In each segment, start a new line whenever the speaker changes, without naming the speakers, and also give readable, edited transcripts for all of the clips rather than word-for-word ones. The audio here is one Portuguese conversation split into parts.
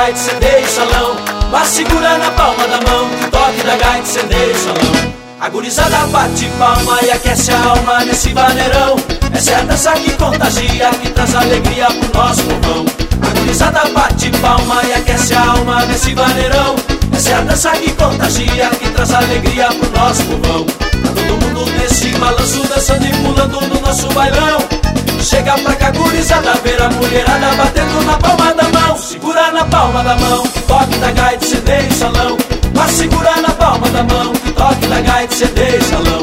gaita, incendeia o salão. Mas segura na palma da mão que o toque da gaita incendeia o salão. A gurizada bate palma e aquece a alma nesse vaneirão. Essa é a dança que contagia, que traz alegria pro nosso povão. A gurizada bate palma e aquece a alma nesse vaneirão. Essa é a dança que contagia, que traz alegria pro nosso povão. Tá todo mundo nesse balanço, dançando e pulando no nosso bailão. Chega pra cá, gurizada, ver a mulherada batendo na palma da mão. Segura na palma da mão, que toque da gaita incendeia o salão. Mas segura na palma da mão, que toque da gaita incendeia o salão.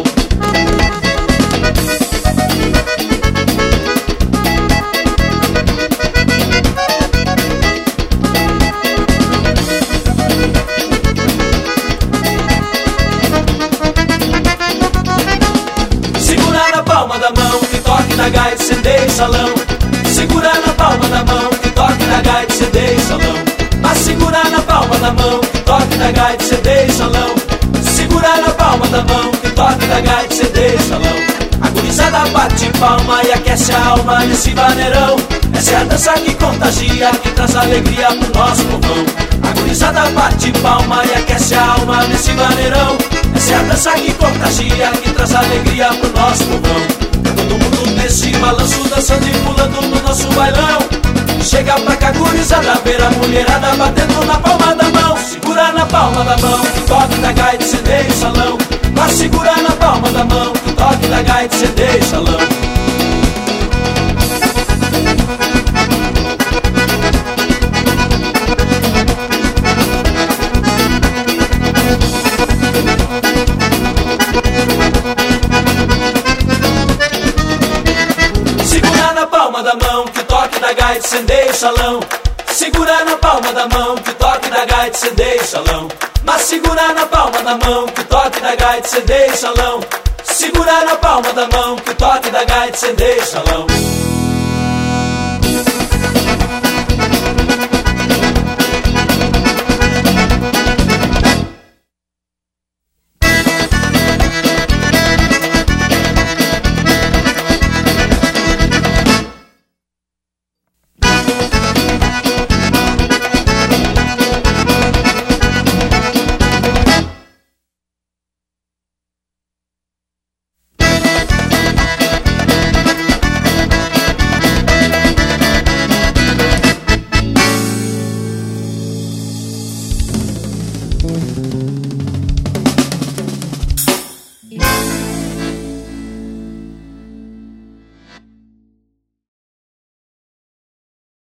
Segura na palma da mão, que toque da gaita incendeia o salão. Segura na palma da mão, que toque da gaita incendeia o salão. Mas segura na palma da mão, que toque da gaita incendeia o salão. Segura na palma da mão, que toque da gaita incendeia o salão. A gurizada bate palma e aquece a alma nesse vaneirão. Essa é a dança que contagia, que traz alegria pro nosso povão. A gurizada bate palma e aquece a alma nesse vaneirão. Essa é a dança que contagia, que traz alegria pro nosso povão. Todo mundo nesse balanço, dançando e pulando no nosso bailão. Chega pra cá, gurizada, ver a mulherada batendo na palma da mão. Segura na palma da mão, que toque da gaita incendeia o salão. Mas segura na palma da mão, que toque da gaita incendeia o salão. Segura na palma da mão, que o toque da gaita incendeia o salão. Segura na palma da mão, que o toque da gaita incendeia o salão. Mas segura na palma da mão, que o toque da gaita incendeia o salão. Segura na palma da mão, que o toque da gaita incendeia o salão.